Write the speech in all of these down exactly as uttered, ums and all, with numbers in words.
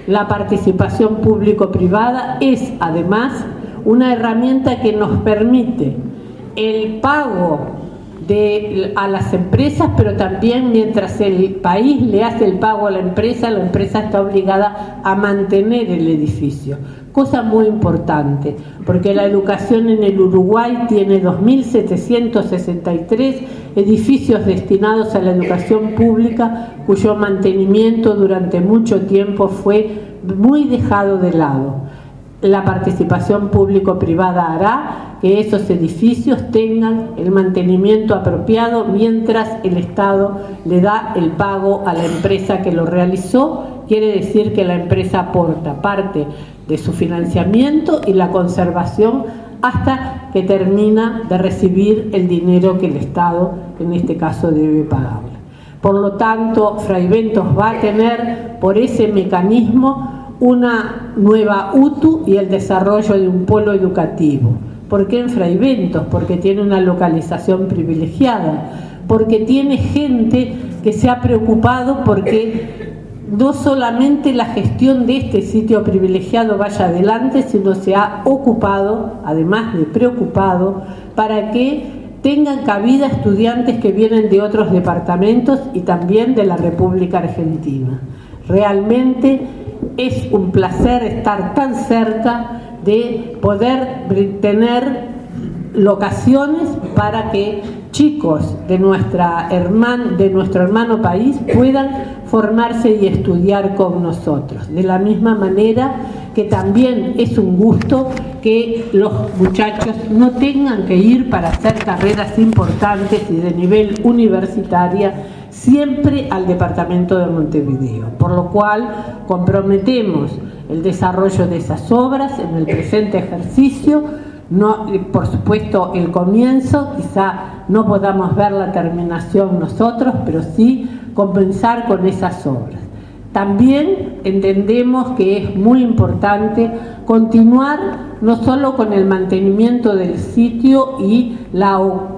La participación público-privada es además una herramienta que nos permite el pago de, a las empresas, pero también mientras el país le hace el pago a la empresa, la empresa está obligada a mantener el edificio. Cosa muy importante, porque la educación en el Uruguay tiene dos mil setecientos sesenta y tres edificios destinados a la educación pública, cuyo mantenimiento durante mucho tiempo fue muy dejado de lado. La participación público-privada hará que esos edificios tengan el mantenimiento apropiado mientras el Estado le da el pago a la empresa que lo realizó. Quiere decir que la empresa aporta parte de su financiamiento y la conservación hasta que termina de recibir el dinero que el Estado, en este caso, debe pagarle. Por lo tanto, Fray Bentos va a tener por ese mecanismo una nueva U T U y el desarrollo de un polo educativo. ¿Por qué en Fray Bentos? Porque tiene una localización privilegiada, porque tiene gente que se ha preocupado porque no solamente la gestión de este sitio privilegiado vaya adelante, sino se ha ocupado, además de preocupado, para que tengan cabida estudiantes que vienen de otros departamentos y también de la República Argentina. Realmente es un placer estar tan cerca de poder tener locaciones para que chicos de, nuestra herman, de nuestro hermano país puedan formarse y estudiar con nosotros. De la misma manera que también es un gusto que los muchachos no tengan que ir para hacer carreras importantes y de nivel universitaria siempre al departamento de Montevideo, por lo cual comprometemos el desarrollo de esas obras en el presente ejercicio. No, por supuesto, el comienzo, quizá no podamos ver la terminación nosotros, pero sí comenzar con esas obras. También entendemos que es muy importante continuar no solo con el mantenimiento del sitio y la,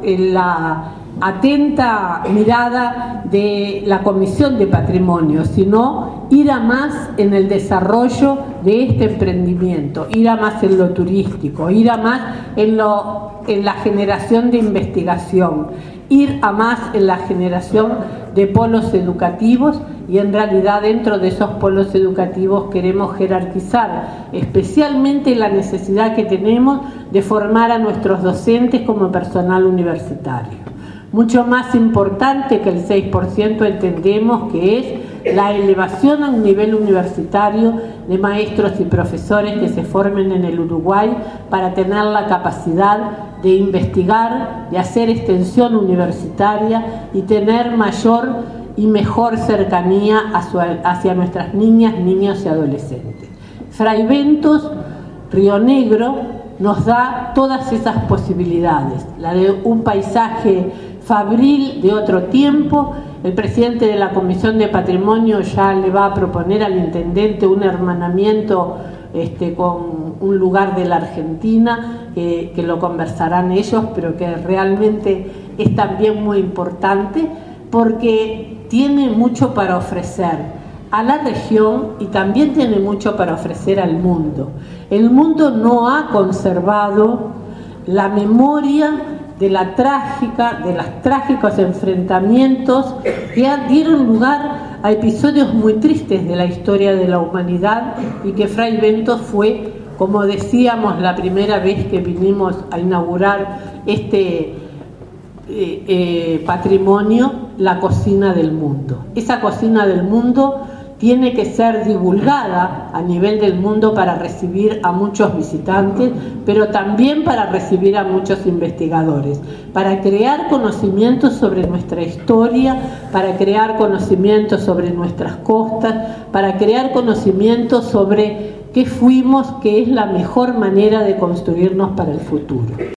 la atenta mirada de la Comisión de Patrimonio, sino ir a más en el desarrollo de este emprendimiento, ir a más en lo turístico, ir a más en, lo, en la generación de investigación, ir a más en la generación de polos educativos, y en realidad dentro de esos polos educativos queremos jerarquizar especialmente la necesidad que tenemos de formar a nuestros docentes como personal universitario. Mucho más importante que el seis por ciento entendemos que es la elevación a un nivel universitario de maestros y profesores que se formen en el Uruguay para tener la capacidad de investigar, de hacer extensión universitaria y tener mayor y mejor cercanía hacia nuestras niñas, niños y adolescentes. Fray Bentos, Río Negro, nos da todas esas posibilidades, la de un paisaje fabril de otro tiempo. El presidente de la Comisión de Patrimonio ya le va a proponer al intendente un hermanamiento este, con un lugar de la Argentina, que, que lo conversarán ellos, pero que realmente es también muy importante porque tiene mucho para ofrecer a la región y también tiene mucho para ofrecer al mundo. El mundo no ha conservado la memoria de la trágica, de los trágicos enfrentamientos que dieron lugar a episodios muy tristes de la historia de la humanidad y que Fray Bentos fue, como decíamos la primera vez que vinimos a inaugurar este eh, eh, patrimonio, la cocina del mundo. Esa cocina del mundo tiene que ser divulgada a nivel del mundo para recibir a muchos visitantes, pero también para recibir a muchos investigadores, para crear conocimientos sobre nuestra historia, para crear conocimientos sobre nuestras costas, para crear conocimientos sobre qué fuimos, qué es la mejor manera de construirnos para el futuro.